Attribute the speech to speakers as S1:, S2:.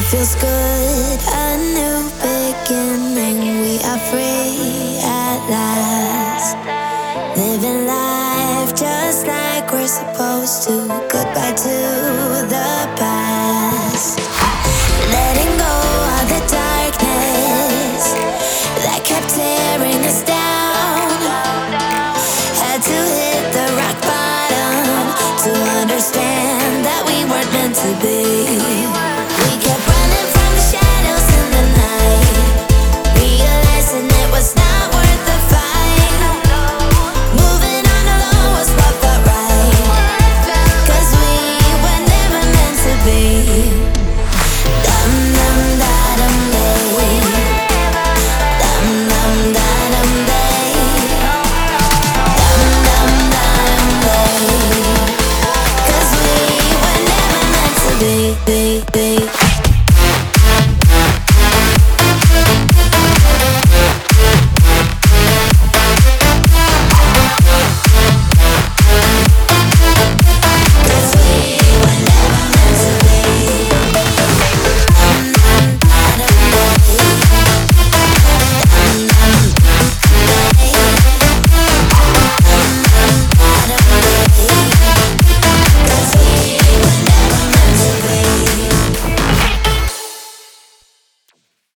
S1: feels good, a new beginning. We are free at last, living life just like we're supposed to. Goodbye to the past, letting go of the darkness that kept tearing us down. Had to hit the rock bottom to understand that we weren't meant to be. We kept running from the shadows in the night, realizing it was not worth the fight. Moving on alone was what felt right, 'cause we were never meant to be. Dum dum da dum day, dum dum da dum day, dum dum da dum day, 'cause we were never meant to be.